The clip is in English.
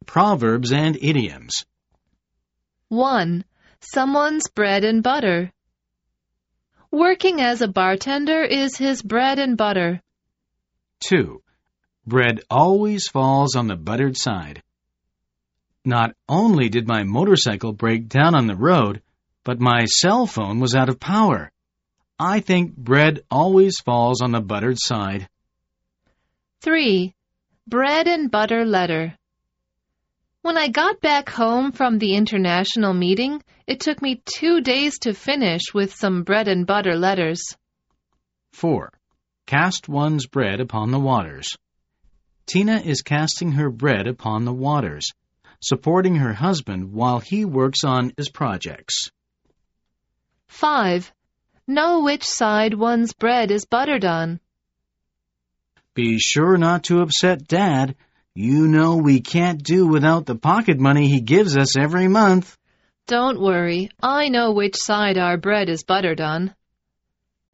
proverbs and idioms. 1. Someone's bread and butter. Working as a bartender is his bread and butter. 2. Bread always falls on the buttered side. Not only did my motorcycle break down on the road, but my cell phone was out of power. I think bread always falls on the buttered side. 3. Bread and butter letter. When I got back home from the international meeting, it took me 2 days to finish with some bread and butter letters. 4. Cast one's bread upon the waters. Tina is casting her bread upon the waters, supporting her husband while he works on his projects. 5. Know which side one's bread is buttered on. Be sure not to upset Dad. You know we can't do without the pocket money he gives us every month. Don't worry, I know which side our bread is buttered on.